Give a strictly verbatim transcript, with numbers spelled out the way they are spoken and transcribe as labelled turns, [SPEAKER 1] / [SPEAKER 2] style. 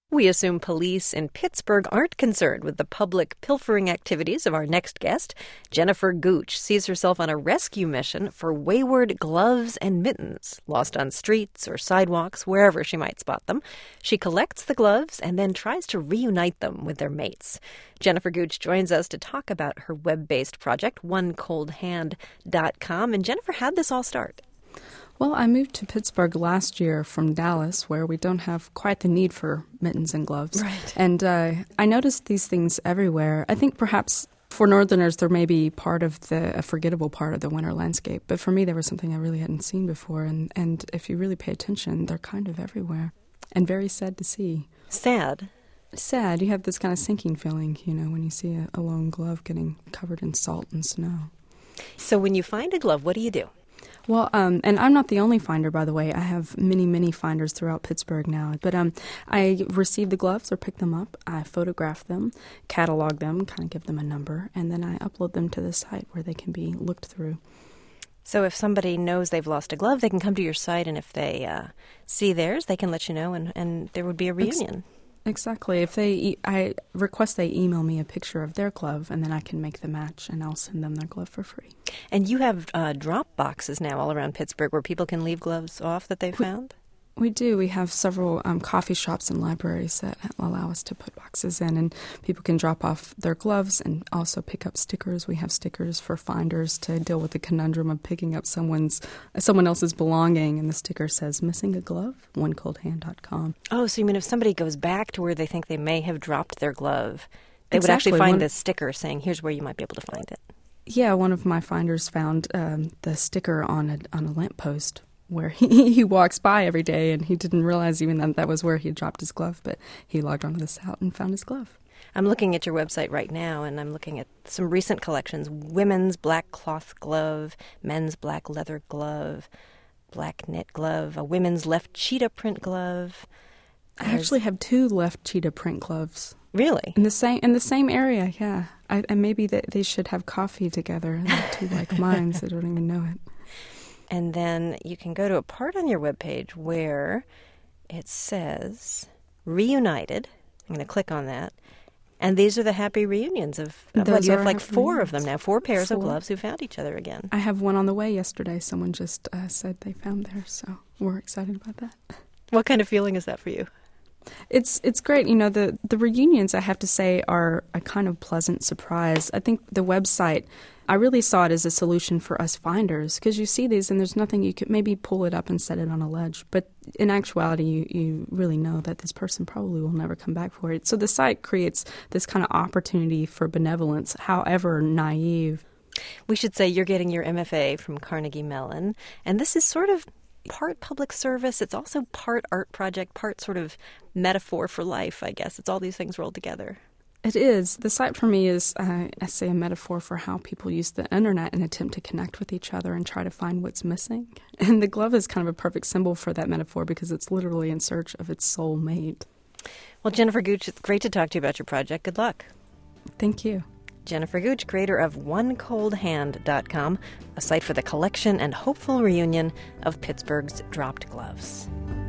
[SPEAKER 1] We assume police in Pittsburgh aren't concerned with the public pilfering activities of our next guest. Jennifer Gooch sees herself on a rescue mission for wayward gloves and mittens, lost on streets or sidewalks, wherever she might spot them. She collects the gloves and then tries to reunite them with their mates. Jennifer Gooch joins us to talk about her web-based project, one cold hand dot com. And Jennifer, how'd this all start?
[SPEAKER 2] Well, I moved to Pittsburgh last year from Dallas, where we don't have quite the need for mittens and gloves.
[SPEAKER 1] Right.
[SPEAKER 2] And uh, I noticed these things everywhere. I think perhaps for Northerners, there may be part of the a forgettable part of the winter landscape. But for me, there was something I really hadn't seen before. And, and if you really pay attention, they're kind of everywhere. And very sad to see.
[SPEAKER 1] Sad?
[SPEAKER 2] Sad. You have this kind of sinking feeling, you know, when you see a, a lone glove getting covered in salt and snow.
[SPEAKER 1] So when you find a glove, what do you do?
[SPEAKER 2] Well, um, and I'm not the only finder, by the way. I have many, many finders throughout Pittsburgh now. But um, I receive the gloves or pick them up. I photograph them, catalog them, kind of give them a number, and then I upload them to the site where they can be looked through.
[SPEAKER 1] So if somebody knows they've lost a glove, they can come to your site, and if they uh, see theirs, they can let you know, and, and there would be a reunion.
[SPEAKER 2] Ex- Exactly. If they, e- I request they email me a picture of their glove, and then I can make the match, and I'll send them their glove for free.
[SPEAKER 1] And you have uh, drop boxes now all around Pittsburgh where people can leave gloves off that they've
[SPEAKER 2] we,
[SPEAKER 1] found?
[SPEAKER 2] We do. We have several um, coffee shops and libraries that allow us to put boxes in, and people can drop off their gloves and also pick up stickers. We have stickers for finders to deal with the conundrum of picking up someone's someone else's belonging, and the sticker says, "Missing a glove? one cold hand dot com."
[SPEAKER 1] Oh, so you mean if somebody goes back to where they think they may have dropped their glove, they
[SPEAKER 2] exactly.
[SPEAKER 1] would actually find
[SPEAKER 2] One,
[SPEAKER 1] this sticker saying, here's where you might be able to find it.
[SPEAKER 2] Yeah, one of my finders found um, the sticker on a, on a lamppost where he, he walks by every day, and he didn't realize even that that was where he dropped his glove, but he logged onto the site and found his glove.
[SPEAKER 1] I'm looking at your website right now, and I'm looking at some recent collections. Women's black cloth glove, men's black leather glove, black knit glove, a women's left cheetah print glove.
[SPEAKER 2] I actually have two left cheetah print gloves.
[SPEAKER 1] Really?
[SPEAKER 2] In the same in the same area, yeah. I, and maybe that they should have coffee together, two like minds that don't even know it.
[SPEAKER 1] And then you can go to a part on your webpage where it says Reunited. I'm going to click on that. And these are the happy reunions of, of what, you have like four reunions. Of them now, four pairs four. of gloves who found each other again.
[SPEAKER 2] I have one on the way yesterday. Someone just uh, said they found theirs, so we're excited about that.
[SPEAKER 1] What kind of feeling is that for you?
[SPEAKER 2] It's it's great. You know, the, the reunions, I have to say, are a kind of pleasant surprise. I think the website, I really saw it as a solution for us finders, because you see these and there's nothing, you could maybe pull it up and set it on a ledge. But in actuality, you, you really know that this person probably will never come back for it. So the site creates this kind of opportunity for benevolence, however naive.
[SPEAKER 1] We should say you're getting your M F A from Carnegie Mellon, and this is sort of part public service. It's also part art project, part sort of metaphor for life, I guess. It's all these things rolled together.
[SPEAKER 2] It is. The site for me is, uh, I say, a metaphor for how people use the internet and attempt to connect with each other and try to find what's missing. And the glove is kind of a perfect symbol for that metaphor because it's literally in search of its soul mate.
[SPEAKER 1] Well, Jennifer Gooch, it's great to talk to you about your project. Good luck.
[SPEAKER 2] Thank you.
[SPEAKER 1] Jennifer Gooch, creator of one cold hand dot com, a site for the collection and hopeful reunion of Pittsburgh's dropped gloves.